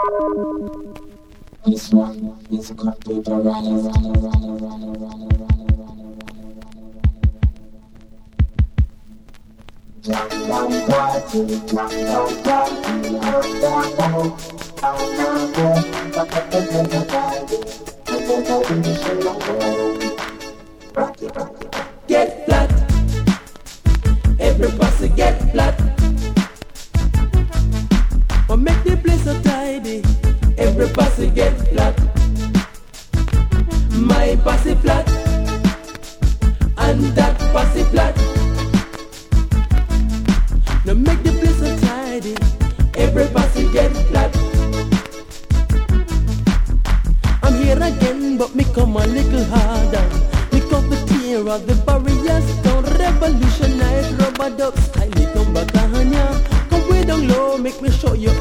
This one is computerized. Jump down party, jump down party, up down low, down down low, back up and the party, and then I finish alone. Rock it, rock it. Get flat, everybody get flat. Or make the place so tidy, everybody get flat. My pussy flat, and that pussy flat. Now make the place so tidy, everybody get flat. I'm here again, but me come a little harder. Me come to tear of the barriers down, revolutionize rubber ducks. I come back on ya. Come way down low, make me show you